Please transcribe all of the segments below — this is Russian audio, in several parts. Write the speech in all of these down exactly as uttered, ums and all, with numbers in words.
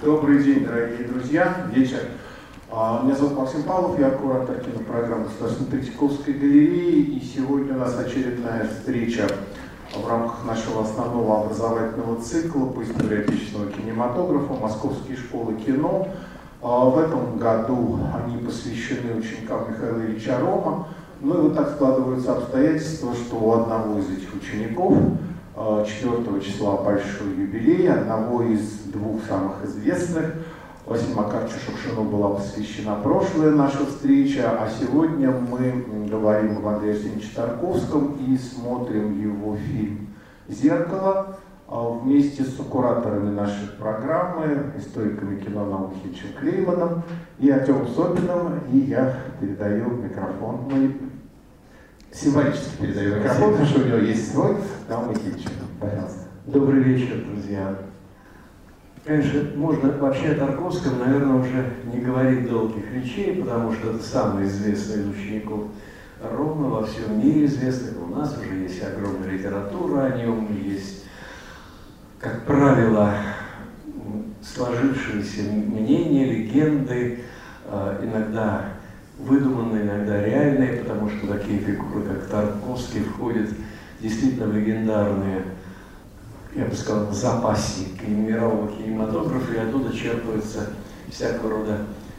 Добрый день, дорогие друзья. Вечер. Меня зовут Максим Павлов, я куратор кинопрограммы Государственной Третьяковской галереи. И сегодня у нас очередная встреча в рамках нашего основного образовательного цикла по истории отечественного кинематографа «Московские школы кино». В этом году они посвящены ученикам Михаила Ильича Рома. Ну и вот так складываются обстоятельства, что у одного из этих учеников четвёртого числа большой юбилей, одного из двух самых известных. Василию Макаровичу Шукшину была посвящена прошлая наша встреча, а сегодня мы говорим об Андрея Арсеньевиче Тарковском и смотрим его фильм «Зеркало» вместе с кураторами нашей программы, историками кино Наумовичем Клейманом и Артемом Собиным. И я передаю микрофон, ну, символически передаю микрофон, потому что у него есть свой, Науму Михайловичу. Пожалуйста. Добрый вечер, друзья. Конечно, можно вообще о Тарковском, наверное, уже не говорить долгих речей, потому что это самый известный из учеников Рома, во всем мире известный. У нас уже есть огромная литература о нем, есть, как правило, сложившиеся мнения, легенды, иногда выдуманные, иногда реальные, потому что такие фигуры, как Тарковский, входят действительно в легендарные, я бы сказал, запасники мирового кинематографа, и оттуда черпаются всякого рода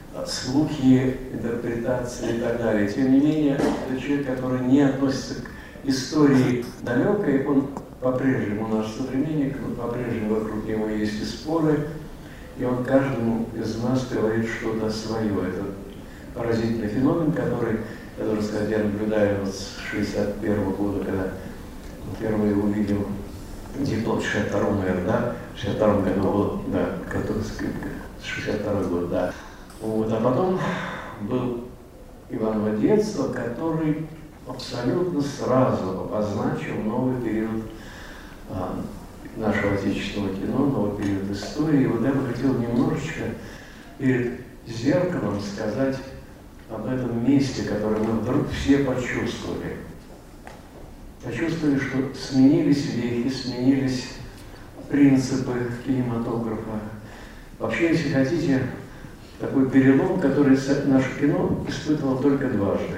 слухи, интерпретации и так далее. Тем не менее, это человек, который не относится к истории далекой, он по-прежнему наш современник, по-прежнему вокруг него есть и споры, и он каждому из нас говорит что-то свое. Это поразительный феномен, который, я должен сказать, я наблюдаю вот с шестьдесят первого года, когда впервые увидел диплом, шестьдесят втором, наверное, да, в шестьдесят втором году был, да, который, шестьдесят второй год, да. Вот, а потом был Иваново детство, который абсолютно сразу обозначил новый период а, нашего отечественного кино, новый период истории. И вот я бы хотел немножечко перед зеркалом сказать об этом месте, которое мы вдруг все почувствовали. Почувствовали, что сменились вехи, сменились принципы кинематографа. Вообще, если хотите, такой перелом, который наше кино испытывало только дважды.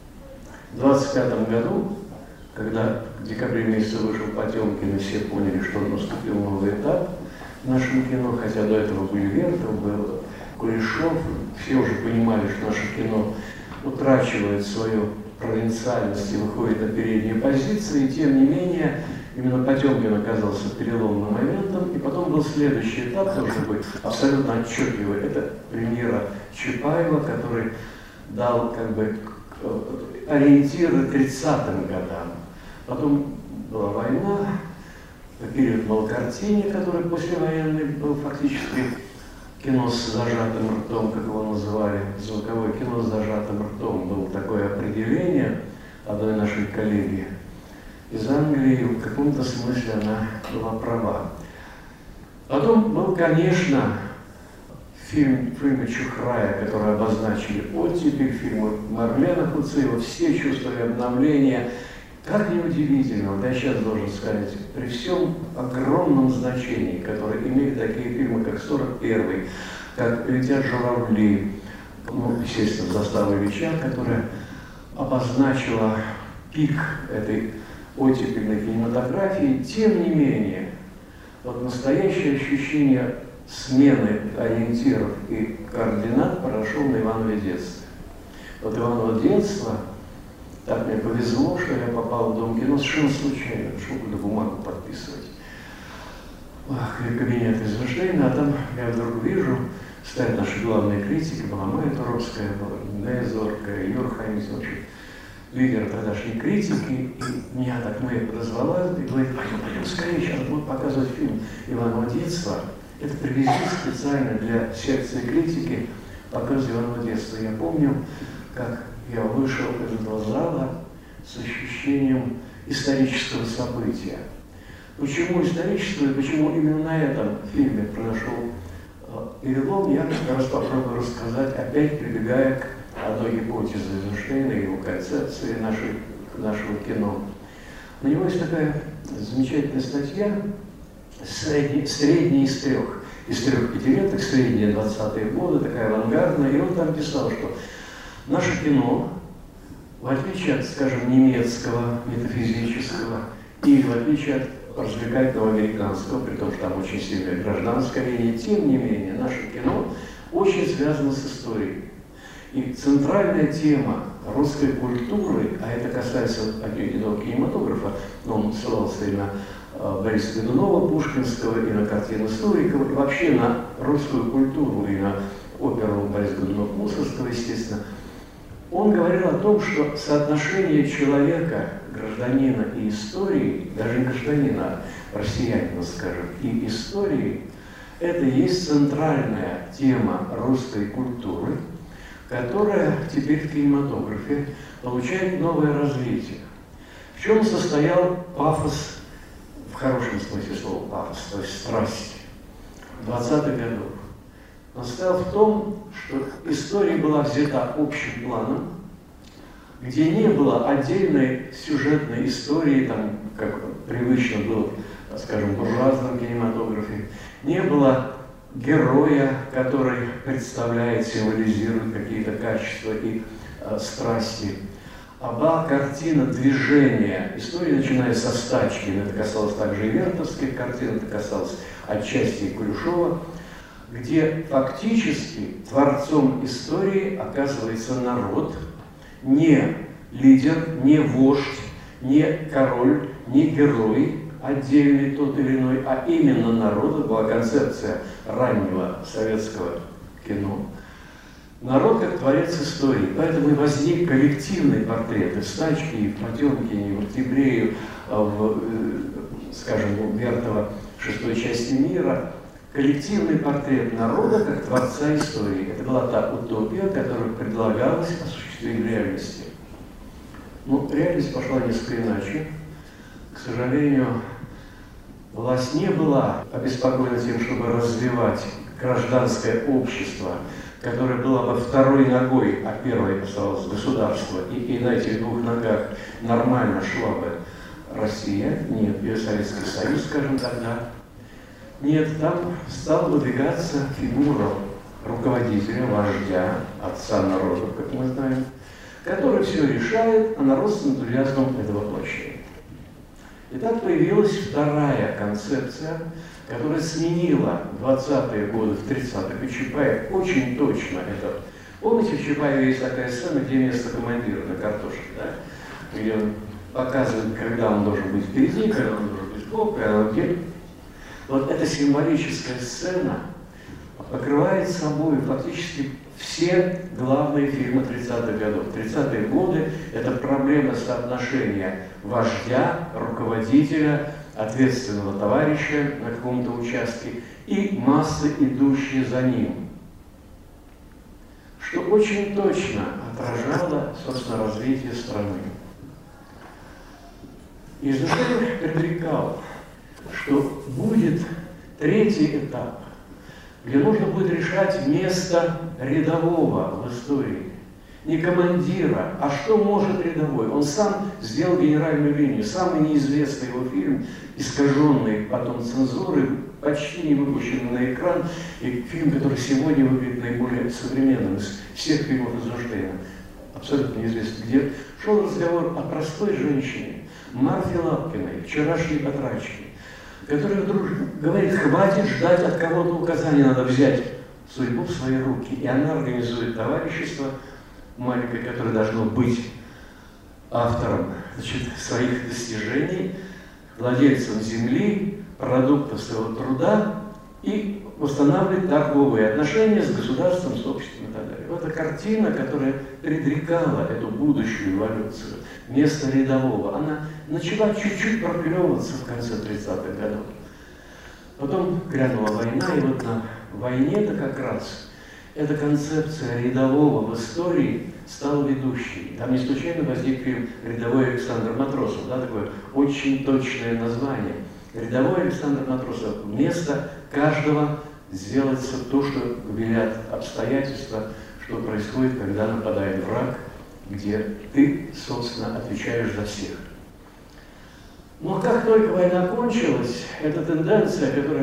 В двадцать пятом году, когда в декабре месяце вышел Потемкин, и все поняли, что наступил новый этап в нашем кино, хотя до этого были Вертов, был Кулешов, все уже понимали, что наше кино утрачивает свою провинциальность и выходит на передние позиции, и тем не менее, именно Потемкин оказался переломным моментом, и потом был следующий этап, тоже такой абсолютно отчетливый, это премьера Чапаева, который дал как бы ориентиры тридцатым годам. Потом была война, период Малкартини, который послевоенный был фактически кино с зажатым ртом, как его называли, звуковое кино с зажатым ртом, было такое определение одной нашей коллеги из Англии, и в каком-то смысле она была права. Потом был, конечно, фильм, фильмы Чухрая, которые обозначили оттепель, фильмы Марлена Хуцеева, все чувствовали обновления. Как неудивительно, вот я сейчас должен сказать, при всем огромном значении, которое имеют такие фильмы, как сорок первый, как «Летят журавли», ну, естественно, «Застава Ильича», которая обозначила пик этой оттепельной кинематографии, тем не менее, вот настоящее ощущение смены ориентиров и координат прошел на Иваново детстве. Вот Иваново детство, так мне повезло, что я попал в Дом кино совершенно случайно, шел куда бумагу подписывать. Ах, кабинет Эйзенштейна, а там я вдруг вижу, стоят наши главные критики, была Майя Туровская, была Нея Зоркая, Юра Хамис, в общем, лидеры тогдашней критики, и меня так Майя подозвала и говорит: пойдем, пойдем скорее, сейчас будут показывать фильм «Иваново детство». Это привезли специально для секции критики, показ «Иваново детство». Я помню, как я вышел из этого зала с ощущением исторического события. Почему историческое, и почему именно на этом фильме произошел перелом, я как раз попробую рассказать, опять прибегая к одной гипотезе Эйзенштейна и его концепции нашей, нашего кино. У него есть такая замечательная статья, средний, средний из трех. из трех пятилеток, средние двадцатые годы, такая авангардная, и он там писал, что наше кино, в отличие от, скажем, немецкого, метафизического, или в отличие от развлекательного американского, при том, что там очень сильная гражданская линия, тем не менее, наше кино очень связано с историей. И центральная тема русской культуры, а это касается одного кинематографа, но он ссылался и на Бориса Годунова, Пушкинского, и на картины Сурикова, и вообще на русскую культуру, и на оперу Бориса Годунова-Мусорского, естественно. Он говорил о том, что соотношение человека, гражданина и истории, даже не гражданина, а россиянина, скажем, и истории, это и есть центральная тема русской культуры, которая теперь в кинематографе получает новое развитие. В чем состоял пафос, в хорошем смысле слова пафос, то есть страсть двадцатых годов? Он состоял в том, что история была взята общим планом, где не было отдельной сюжетной истории, там, как привычно было, скажем, в буржуазном кинематографе, не было героя, который представляет, символизирует какие-то качества и э, страсти, а была картина движения истории, начиная со Стачкина, это касалось также и вертовских картин, это касалось отчасти и Кулешова, где фактически творцом истории оказывается народ, не лидер, не вождь, не король, не герой, отдельный тот или иной, а именно народ. Это была концепция раннего советского кино. Народ как творец истории. Поэтому и возник коллективный портрет и в Стачке, и в Потемкине, и в Октябре, и в, скажем, в Вертова шестой части мира. Коллективный портрет народа как творца истории. Это была та утопия, которую предлагалось осуществить в реальности. Но реальность пошла несколько иначе. К сожалению, власть не была обеспокоена тем, чтобы развивать гражданское общество, которое было бы второй ногой, а первой оставалось государство, и, и на этих двух ногах нормально шла бы Россия, нет, или Советский Союз, скажем тогда. Нет, там стала выдвигаться фигура руководителя, вождя, отца народов, как мы знаем, который все решает, а народ с энтузиазмом это воплощает. И так появилась вторая концепция, которая сменила двадцатые годы в тридцатых. И Чапаев очень точно это. Помните, в Чапаеве есть такая сцена, где место командира на картошке, да? Где он показывает, когда он должен быть впереди, когда он должен быть сбоку, когда он где. Вот эта символическая сцена покрывает собой фактически все главные фильмы тридцатых годов. тридцатые годы – это проблема соотношения вождя, руководителя, ответственного товарища на каком-то участке и массы, идущие за ним. Что очень точно отражало, собственно, развитие страны. Изначально предрекал, что будет третий этап, где нужно будет решать место рядового в истории. Не командира, а что может рядовой. Он сам сделал генеральную линию. Самый неизвестный его фильм, искаженный потом цензурой, почти не выпущенный на экран, и фильм, который сегодня выглядит наиболее современным из всех фильмов Эйзенштейна, абсолютно неизвестно где, шел разговор о простой женщине, Марфе Лапкиной, вчерашней батрачке, которая вдруг говорит, хватит ждать от кого-то указания, надо взять судьбу в свои руки. И она организует товарищество маленькое, которое должно быть автором, значит, своих достижений, владельцем земли, продуктов своего труда и устанавливает торговые отношения с государством, с обществом и так далее. Вот эта картина, которая предрекала эту будущую эволюцию, место рядового, она начала чуть-чуть проклевываться в конце тридцатых годов. Потом грянула война, и вот на войне-то как раз эта концепция рядового в истории стала ведущей. Там не случайно возник фильм «Рядовой Александр Матросов», да, такое очень точное название. Рядовой Александр Матросов. Вместо каждого сделается то, что велят обстоятельства, что происходит, когда нападает враг, где ты, собственно, отвечаешь за всех. Но как только война кончилась, эта тенденция, которая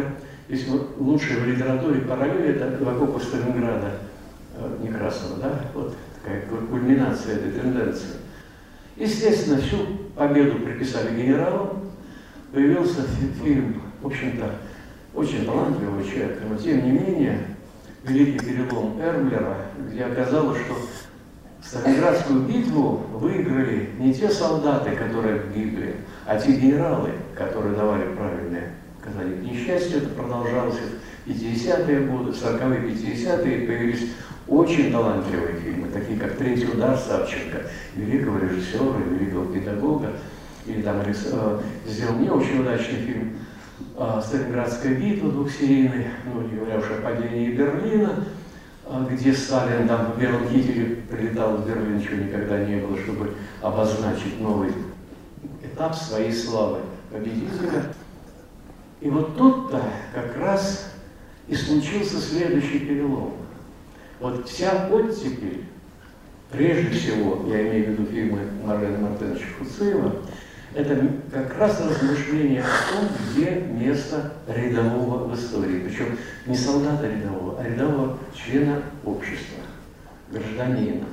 Если лучшее в литературе параллель, это «В окопах Сталинграда» Некрасова, да? Вот такая кульминация этой тенденции. Естественно, всю победу приписали генералам. Появился фильм, в общем-то, очень талантливого человека, но тем не менее, великий перелом Эрмлера, где оказалось, что Сталинградскую битву выиграли не те солдаты, которые погибли, а те генералы, которые давали правильные показания. К несчастью, это продолжалось в пятидесятые годы, в сороковые, пятидесятые появились очень талантливые фильмы, такие как «Третий удар» Савченко, великого режиссера, великого педагога, или там э, сделал не очень удачный фильм э, «Сталинградская битва» двухсерийный, ну не говоря уж о падении Берлина, э, где Сталин там в белом кителе прилетал в Берлин, чего никогда не было, чтобы обозначить новый этап своей славы победителя. И вот тут-то как раз и случился следующий перелом. Вот вся оттепель, прежде всего, я имею в виду фильмы Марлены Мартыновича Фуцеева, это как раз размышление о том, где место рядового в истории. Причем не солдата рядового, а рядового члена общества, гражданина.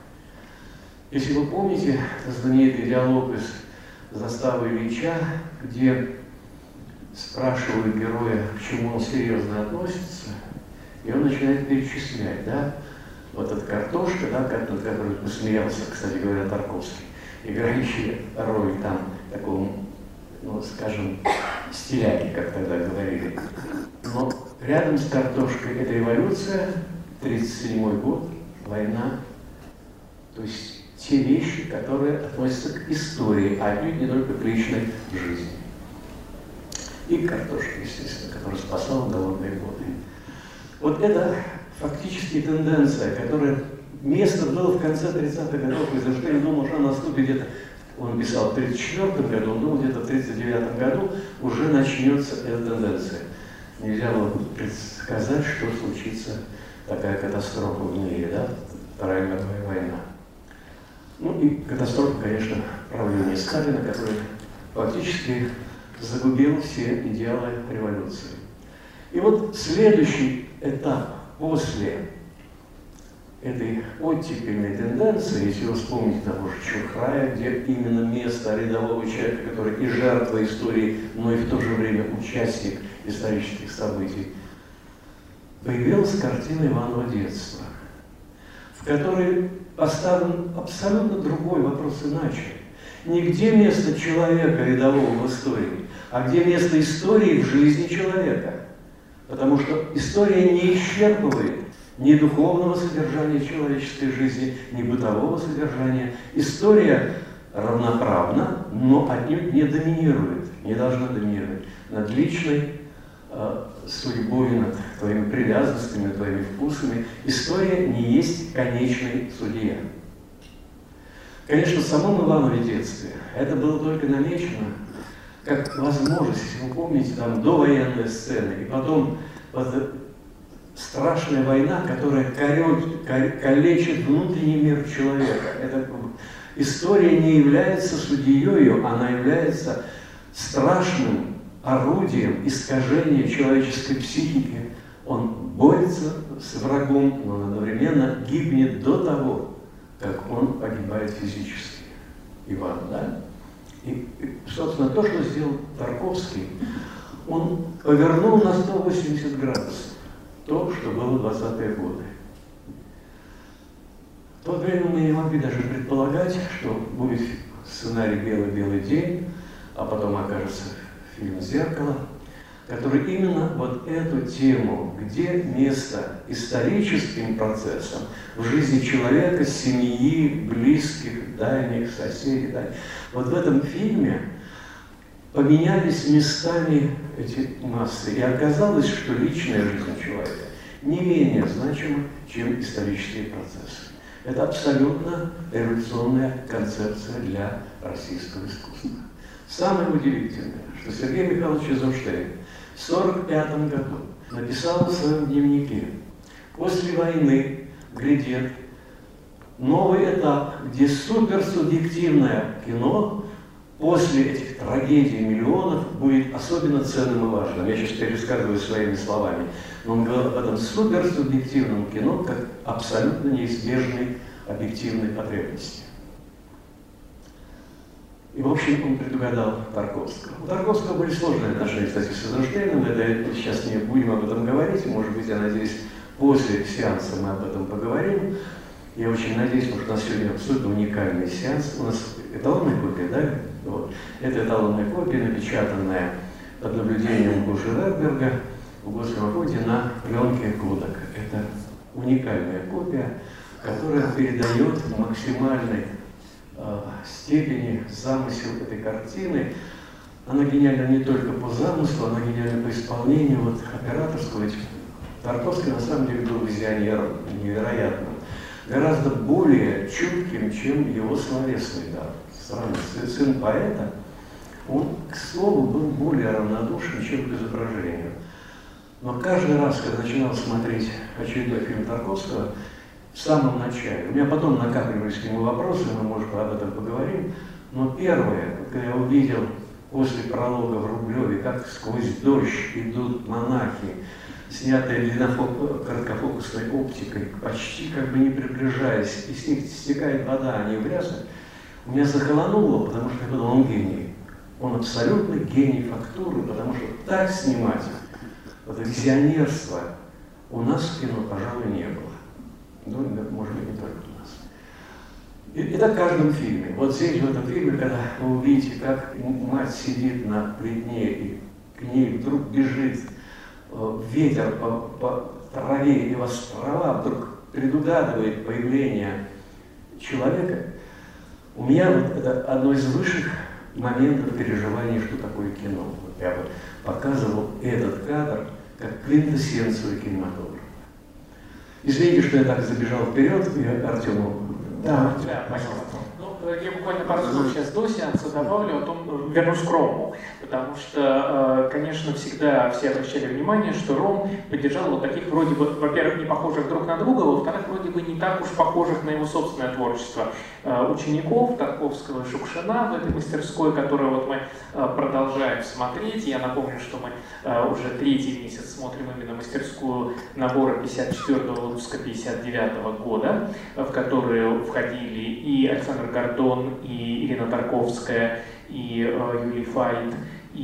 Если вы помните знаменитый диалог из «Заставы Ильича», где спрашивают героя, к чему он серьезно относится, и он начинает перечислять, да, вот эта картошка, да, над которой посмеялся, кстати говоря, Тарковский, играющая роль там такого, ну, скажем, стиляки, как тогда говорили. Но рядом с картошкой это революция, тридцать седьмой год, война, то есть те вещи, которые относятся к истории, а отнюдь не только к личной жизни. И картошка, естественно, которая спасала голодные годы. Вот это фактически тенденция, которая место было в конце тридцатых годов, и за что я думал, что наступит где-то, он писал в тридцать четвёртом году, он думал, где-то в тридцать девятом году уже начнется эта тенденция. Нельзя было предсказать, что случится такая катастрофа в мире, да, Вторая мировая война. Ну и катастрофа, конечно, правления Сталина, который фактически загубил все идеалы революции. И вот следующий этап после этой оттепельной тенденции, если вы вспомните того же Чухрая, где именно место рядового человека, который и жертва истории, но и в то же время участник исторических событий, появилась картина Иванова детства, в которой поставлен абсолютно другой вопрос иначе. Не где место человека рядового в истории, а где место истории в жизни человека. Потому что история не исчерпывает ни духовного содержания человеческой жизни, ни бытового содержания. История равноправна, но отнюдь не доминирует, не должна доминировать над личной э, судьбой, над твоими привязанностями, твоими вкусами. История не есть конечный судья. Конечно, в самом Иванове детстве это было только намечено как возможность, если вы помните, там довоенные сцены, и потом вот, страшная война, которая корет, калечит внутренний мир человека. Это, история не является судьей, она является страшным орудием искажения человеческой психики. Он борется с врагом, но он одновременно гибнет до того, как он погибает физически. Иван, да? И, собственно, то, что сделал Тарковский, он повернул на сто восемьдесят градусов то, что было в двадцатые годы. В то время мы не могли даже предполагать, что будет сценарий «Белый-белый день», а потом окажется фильм «Зеркало», который именно вот эту тему, где место историческим процессам в жизни человека, семьи, близких, дальних, соседей. Да. Вот в этом фильме поменялись местами эти массы, и оказалось, что личная жизнь человека не менее значима, чем исторические процессы. Это абсолютно революционная концепция для российского искусства. Самое удивительное, что Сергей Михайлович Эйзенштейн в сорок пятом году написал в своем дневнике: после войны грядет новый этап, где суперсубъективное кино после этих трагедий миллионов будет особенно ценным и важным. Я сейчас пересказываю своими словами. Но он говорил об этом суперсубъективном кино как абсолютно неизбежной объективной потребности. И, в общем, он предугадал Тарковского. У Тарковского были сложные отношения, кстати, с Эйзенштейном. Это сейчас не будем об этом говорить. Может быть, я надеюсь, после сеанса мы об этом поговорим. Я очень надеюсь, потому что у нас сегодня абсолютно уникальный сеанс. У нас эталонная копия, да? Вот. Это эталонная копия, напечатанная под наблюдением Гоши Радберга в Госграфоде на пленке Кодак. Это уникальная копия, которая передает в максимальной э, степени замысел этой картины. Она гениальна не только по замыслу, она гениальна по исполнению вот, операторского. Ведь Тарковский на самом деле был визионером невероятным, гораздо более чутким, чем его словесный дар. Странно, сын поэта, он, к слову, был более равнодушен, чем к изображению. Но каждый раз, когда начинал смотреть очередной фильм Тарковского, в самом начале, у меня потом накапливались к нему вопросы, мы, может, об этом поговорим, но первое, когда я увидел после пролога в Рублеве, как сквозь дождь идут монахи, снятые короткофокусной оптикой, почти как бы не приближаясь, и с них стекает вода, они в рясах, у меня захолонуло, потому что я подумал, он гений. Он абсолютно гений фактуры, потому что так снимать, это визионерство у нас в кино, пожалуй, не было. Ну, может быть, не только у нас. И это в каждом фильме. Вот здесь, в этом фильме, когда вы увидите, как мать сидит на плетне, и к ней вдруг бежит ветер по, по траве, и вас трава вдруг предугадывает появление человека, у меня вот это одно из высших моментов переживания, что такое кино. Вот я бы показывал этот кадр как квинтэссенцию кинематографа. Извините, что я так забежал вперед, и Артему. Да, да, пожалуйста. Ну, я буквально пару слов сейчас до сеанса добавлю, о том, вернусь к Рому, потому что, конечно, всегда все обращали внимание, что Ром поддержал вот таких вроде бы, во-первых, не похожих друг на друга, во-вторых, вроде бы не так уж похожих на его собственное творчество учеников Тарковского и Шукшина в этой мастерской, которую вот мы продолжаем смотреть. Я напомню, что мы уже третий месяц смотрим именно мастерскую набора пятьдесят четвёртого выпуска пятьдесят девятого года, в которую входили и Александр Гордон, и Ирина Тарковская, и Юлий Файт,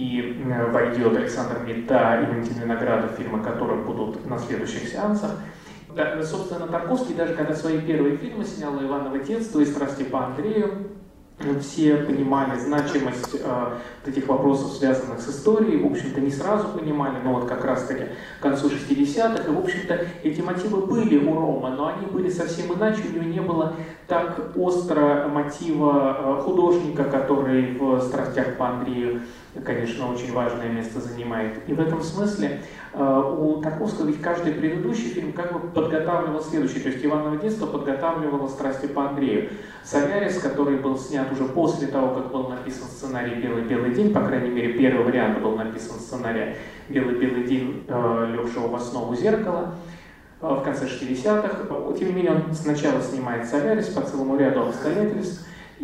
и войдет Александр Митта, и Валентин Виноградов, фильмы которых будут на следующих сеансах. Да, собственно, Тарковский, даже когда свои первые фильмы снял «Иваново детство» и «Страсти по Андрею», все понимали значимость э, этих вопросов, связанных с историей, в общем-то, не сразу понимали, но вот как раз-таки к концу шестидесятых, и, в общем-то, эти мотивы были у Рома, но они были совсем иначе, у него не было так остро мотива э, художника, который в «Страстях по Андрею», конечно, очень важное место занимает. И в этом смысле э, у Тарковского ведь каждый предыдущий фильм как бы подготавливал следующий, то есть «Иваново детство» подготавливало «Страсти по Андрею». «Солярис», который был снят уже после того, как был написан сценарий «Белый-белый день», по крайней мере, первый вариант был написан сценарий «Белый-белый день», э, легшего в основу «Зеркала» э, в конце шестидесятых. Тем не менее, он сначала снимает «Солярис» по целому ряду обстоятельств,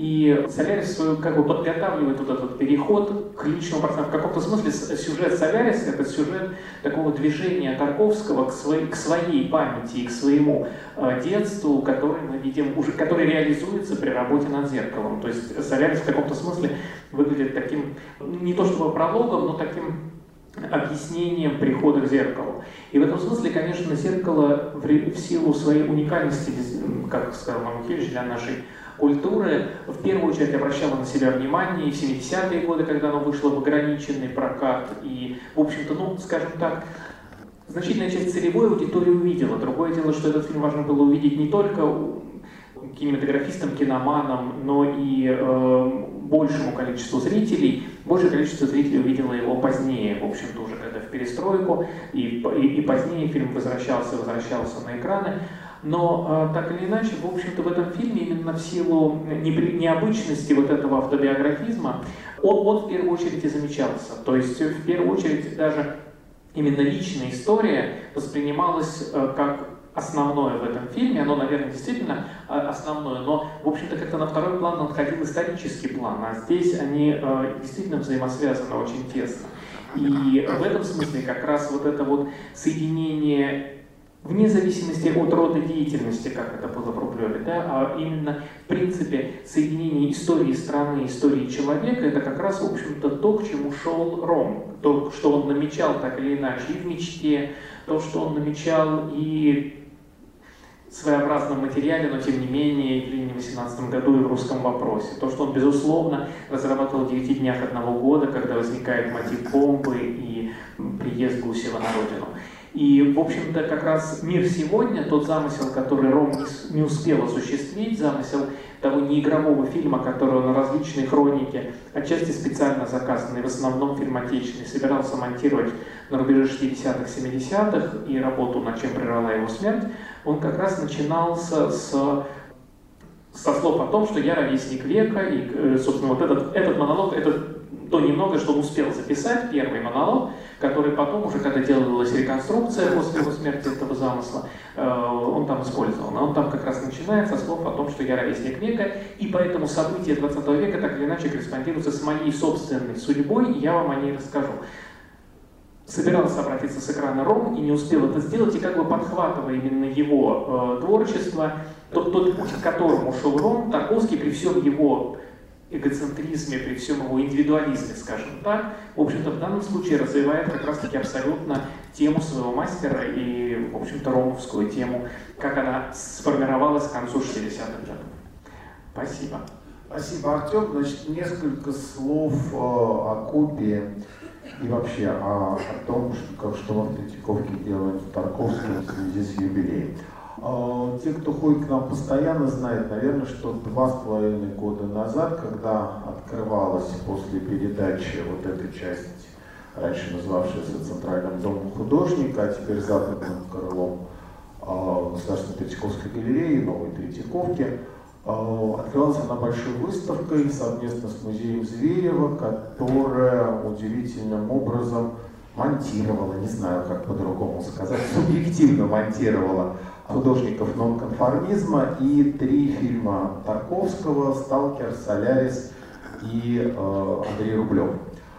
и «Солярис» как бы подготавливает вот этот переход к личному пространству. В каком-то смысле сюжет «Солярис» — это сюжет такого движения Тарковского к своей, к своей памяти и к своему э, детству, который мы видим, уже, который реализуется при работе над «Зеркалом». То есть «Солярис» в каком-то смысле выглядит таким, не то чтобы прологом, но таким объяснением прихода к «Зеркалу». И в этом смысле, конечно, «Зеркало» в, в силу своей уникальности, как сказал Мамухевич, для нашей культуры, в первую очередь обращала на себя внимание и в семидесятые годы, когда оно вышло в ограниченный прокат, и, в общем-то, ну, скажем так, значительная часть целевой аудитории увидела. Другое дело, что этот фильм важно было увидеть не только кинематографистам, киноманам, но и э, большему количеству зрителей. Большее количество зрителей увидело его позднее, в общем-то, уже когда в перестройку, и, и, и позднее фильм возвращался, возвращался на экраны. Но так или иначе, в общем-то, в этом фильме именно в силу необычности вот этого автобиографизма он, он в первую очередь и замечался. То есть в первую очередь даже именно личная история воспринималась как основное в этом фильме, оно, наверное, действительно основное, но, в общем-то, как-то на второй план отходил исторический план, а здесь они э, действительно взаимосвязаны очень тесно. И в этом смысле как раз вот это вот соединение, вне зависимости от рода деятельности, как это было в Рублеве, да, а именно, в принципе, соединение истории страны, истории человека, это как раз, в общем-то, то, к чему шел Ром, то, что он намечал так или иначе и в «Мечте», то, что он намечал и в своеобразном материале, но тем не менее, в Ленине в восемнадцатом году и в «Русском вопросе». То, что он, безусловно, разрабатывал в девяти днях одного года, когда возникает мотив бомбы и приезд Гусева на родину. И, в общем-то, как раз «Мир сегодня», тот замысел, который Ром не успел осуществить, замысел того неигрового фильма, который он на различные хроники, отчасти специально заказанный, в основном фильм отечественный, собирался монтировать на рубеже шестидесятых, семидесятых, и работу «Над чем прервала его смерть», он как раз начинался с, со слов о том, что я ровесник века, и, собственно, вот этот, этот монолог, это то немного, что он успел записать, первый монолог, который потом, уже когда делалась реконструкция после его смерти этого замысла, он там использовал. Он там как раз начинает со слов о том, что я ровесник века, и поэтому события двадцатого века так или иначе корреспондируются с моей собственной судьбой, и я вам о ней расскажу. Собирался обратиться с экрана Ром и не успел это сделать, и как бы подхватывая именно его э, творчество, тот, тот путь, к которому шел Ром, Тарковский при всем его эгоцентризме, при всем его индивидуализме, скажем так, в общем-то, в данном случае развивает как раз-таки абсолютно тему своего мастера и, в общем-то, ромовскую тему, как она сформировалась к концу шестидесятых годов. Спасибо. Спасибо, Артем. Значит, несколько слов э, о Кубе и вообще о, о том, что, как, что мы в Третьяковке делаем в Тарковском в связи с юбилеем. Э, те, кто ходит к нам постоянно, знают, наверное, что два с половиной года назад, когда открывалась после передачи вот эта часть, раньше называвшаяся Центральным домом художника, а теперь Западным крылом э, Государственной Третьяковской галереи, Новой Третьяковки, открывалась она большой выставкой совместно с музеем Зверева, которая удивительным образом монтировала, не знаю, как по-другому сказать, субъективно монтировала художников нонконформизма и три фильма Тарковского «Сталкер», «Солярис» и э, Андрей Рублев.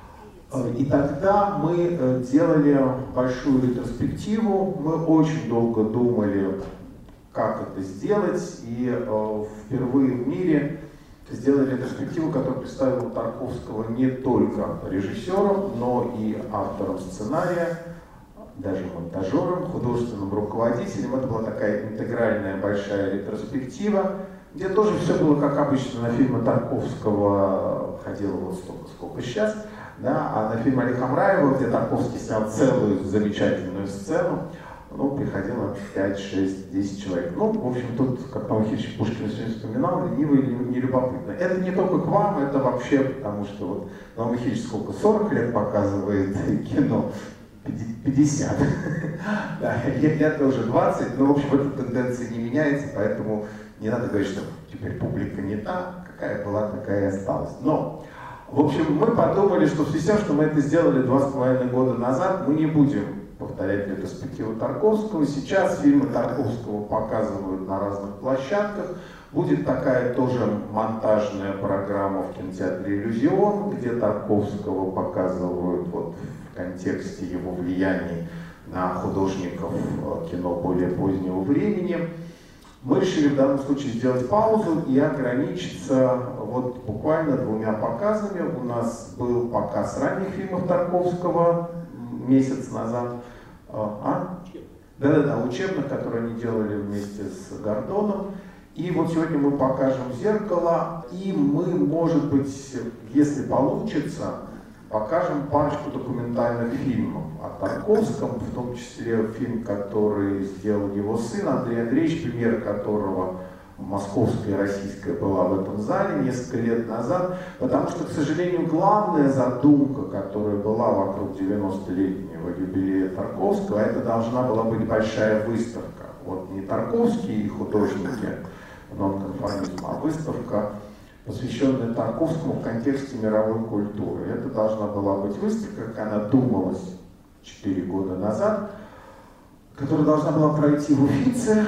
И тогда мы делали большую ретроспективу, мы очень долго думали, как это сделать, и э, впервые в мире сделали ретроспективу, которая представила Тарковского не только режиссером, но и автором сценария, даже монтажером, художественным руководителем. Это была такая интегральная большая ретроспектива, где тоже все было как обычно. На фильмы Тарковского ходило вот столько, сколько сейчас, да, а на фильм Али Хамраева, где Тарковский снял целую замечательную сцену, ну, приходило пять, шесть, десять человек. Ну, в общем, тут, как Павел Ильич Пушкин сегодня вспоминал, лениво и нелюбопытно. Это не только к вам, это вообще потому, что вот Павел Ильич сколько, сорок лет показывает кино, пятьдесят. Да, я тоже двадцать, но, в общем, эта тенденция не меняется, поэтому не надо говорить, что теперь публика не та, какая была, такая и осталась. Но, в общем, мы подумали, что в связи с тем, что мы это сделали два с половиной года назад, мы не будем повторять ретроспективу Тарковского. Сейчас фильмы Тарковского показывают на разных площадках. Будет такая тоже монтажная программа в кинотеатре «Иллюзион», где Тарковского показывают вот в контексте его влияний на художников кино более позднего времени. Мы решили в данном случае сделать паузу и ограничиться вот буквально двумя показами. У нас был показ ранних фильмов Тарковского месяц назад. А? Да-да-да, учебных, которые они делали вместе с Гордоном. И вот сегодня мы покажем «Зеркало», и мы, может быть, если получится, покажем парочку документальных фильмов о Тарковском, в том числе фильм, который сделал его сын Андрей Андреевич, премьера которого московская и российская была в этом зале несколько лет назад, потому что, к сожалению, главная задумка, которая была вокруг девяностолетнего юбилея Тарковского, это должна была быть большая выставка. Вот не тарковские художники нонконформизма, а выставка, посвященная Тарковскому в контексте мировой культуры. Это должна была быть выставка, как она думалась четыре года назад. которая должна была пройти в Уфице.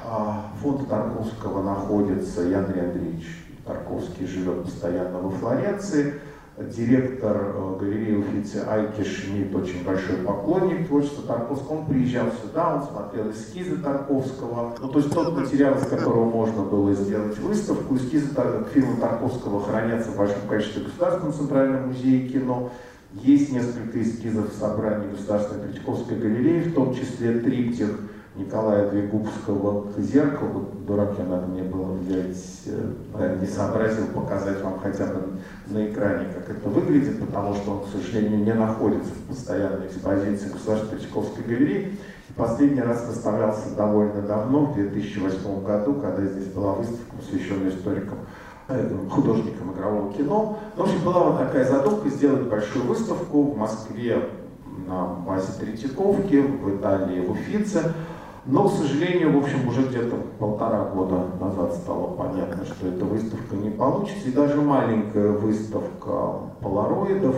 Фонд Тарковского находится, и Андрей Андреевич Тарковский живет постоянно во Флоренции. Директор галереи Уфицы Айкиш Шмидт, очень большой поклонник творчества Тарковского. Он приезжал сюда, он смотрел эскизы Тарковского. Ну, то есть тот материал, из которого можно было сделать выставку. Эскизы к фильму Тарковского хранятся в большом количестве в Государственном центральном музее кино. Есть несколько эскизов в собрании Государственной Третьяковской галереи, в том числе триптих Николая Двигубского «Зеркало». Вот дурак я, надо мне было взять, наверное, не сообразил показать вам хотя бы на экране, как это выглядит, потому что он, к сожалению, не находится в постоянной экспозиции Государственной Третьяковской галереи. И последний раз выставлялся довольно давно, в две тысячи восьмом году, когда здесь была выставка, посвященная историкам, художникам игрового кино. В общем, была вот такая задумка сделать большую выставку в Москве на базе Третьяковки, в Италии, в Уфице. Но, к сожалению, в общем, уже где-то полтора года назад стало понятно, что эта выставка не получится. И даже маленькая выставка полароидов,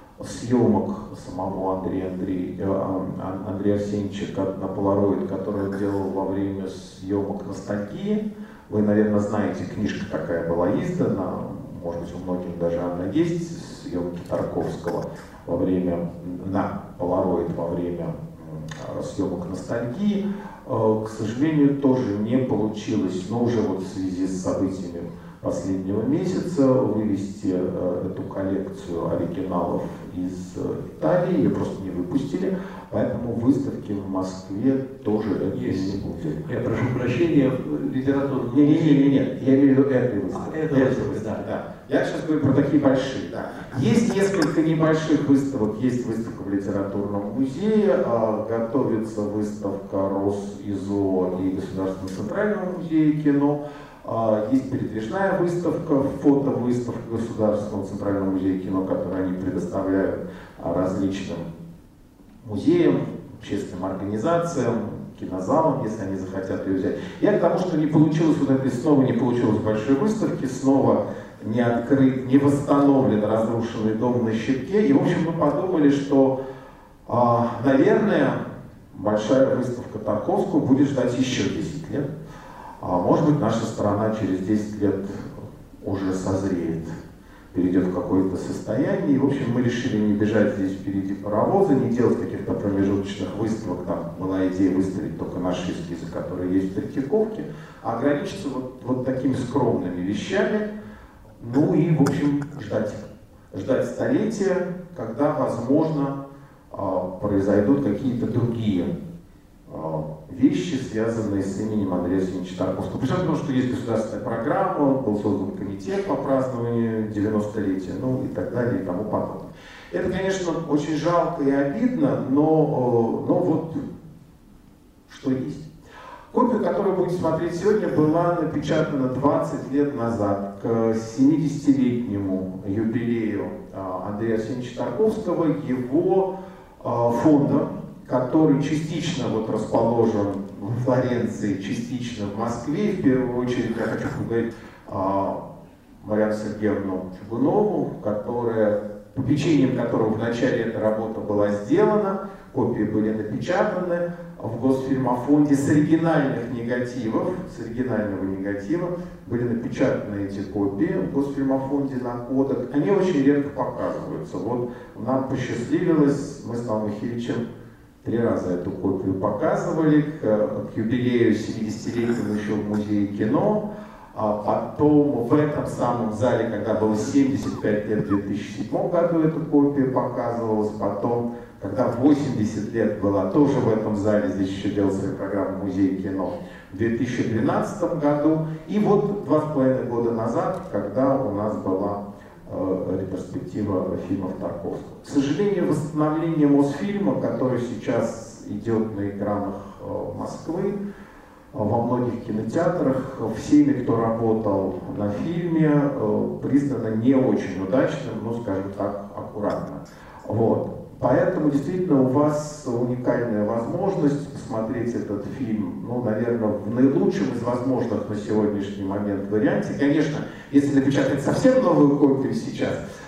съемок самого Андрея, Андрея, Андрея Арсеньевича на полароид, который он делал во время съемок «Ностальгии». Вы, наверное, знаете, книжка такая была издана, может быть, у многих даже она есть, съемки Тарковского во время, на полароид во время съемок «Ностальгии». К сожалению, тоже не получилось, но уже вот в связи с событиями последнего месяца вывести эту коллекцию оригиналов из Италии, ее просто не выпустили, поэтому выставки в Москве тоже это есть. Не будет. Я прошу прощения, литературу. Не, не, не, не, не, я имею в виду этой выставки. А, это выставка, да. да. Я сейчас говорю про такие большие. Да. Есть несколько небольших выставок, есть выставка в литературном музее, готовится выставка Росизо и Государственного центрального музея кино. Есть передвижная выставка, фотовыставка Государственного центрального музея кино, которую они предоставляют различным музеям, общественным организациям, кинозалам, если они захотят ее взять. Я к тому, что не получилось вот этой, снова не получилось большой выставки, снова не открыт, не восстановлен разрушенный дом на Щитке. И, в общем, мы подумали, что, наверное, большая выставка Тарковского будет ждать еще десять лет. А может быть, наша страна через десять лет уже созреет, перейдет в какое-то состояние. И, в общем, мы решили не бежать здесь впереди паровоза, не делать каких-то промежуточных выставок. Там была идея выставить только наши эскизы, которые есть в Третьяковке, а ограничиться вот, вот такими скромными вещами. Ну и, в общем, ждать. Ждать столетия, когда, возможно, произойдут какие-то другие вещи, связанные с именем Андрея Арсеньевича Тарковского. Причем потому, что есть государственная программа, был создан комитет по празднованию девяностолетия, ну и так далее, и тому подобное. Это, конечно, очень жалко и обидно, но, но вот что есть. Копия, которую будете смотреть сегодня, была напечатана двадцать лет назад, к семидесятилетнему юбилею Андрея Арсеньевича Тарковского, его фонда, который частично вот расположен в Флоренции, частично в Москве. В первую очередь я хочу поговорить о Марьяну Сергеевну Чугунову, которая, попечением которого в начале эта работа была сделана. Копии были напечатаны в Госфильмофонде с оригинальных негативов, с оригинального негатива были напечатаны эти копии в Госфильмофонде на кодек. Они очень редко показываются. Вот нам посчастливилось, мы с Павлом Михайловичем три раза эту копию показывали, к, к юбилею семидесятилетнему еще в Музее кино, а потом в этом самом зале, когда было семьдесят пять лет, в две тысячи седьмом году эта копия показывалась, потом, когда восемьдесят лет была, тоже в этом зале, здесь еще делал свою программу Музей кино, в две тысячи двенадцатом году, и вот два с половиной года назад, когда у нас была ретроспектива фильмов Тарковского. К сожалению, восстановление Мосфильма, который сейчас идет на экранах Москвы, во многих кинотеатрах, всеми, кто работал на фильме, признано не очень удачным, ну, скажем так, аккуратно. Вот. Поэтому действительно у вас уникальная возможность посмотреть этот фильм, ну, наверное, в наилучшем из возможных на сегодняшний момент варианте. Конечно, если напечатать совсем новую копию сейчас,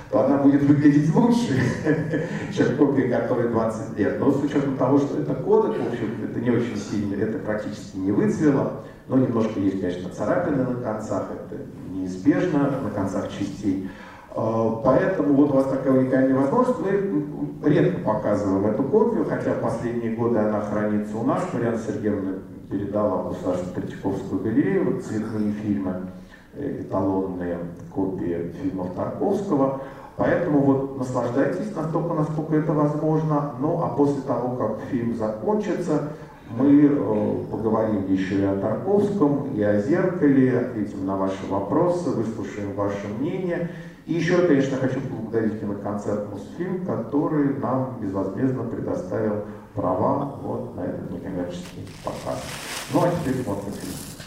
то она будет выглядеть лучше, чем копия, которой двадцать лет. Но с учетом того, что это кодек, в общем, это не очень сильно, это практически не выцвело, но немножко есть, конечно, царапины на концах, это неизбежно на концах частей. Поэтому вот у вас такая уникальная возможность. Мы редко показываем эту копию, хотя в последние годы она хранится у нас. Марьяна Сергеевна передала в Государственную Третьяковскую галерею вот, цветные фильмы, эталонные копии фильмов Тарковского. Поэтому вот наслаждайтесь настолько, насколько это возможно. Ну а после того, как фильм закончится, мы э, поговорим еще и о Тарковском, и о «Зеркале», ответим на ваши вопросы, выслушаем ваше мнение. И еще, конечно, хочу поблагодарить киноконцерт «Мосфильм», который нам безвозмездно предоставил права вот на этот некоммерческий показ. Ну а теперь смотрим фильм.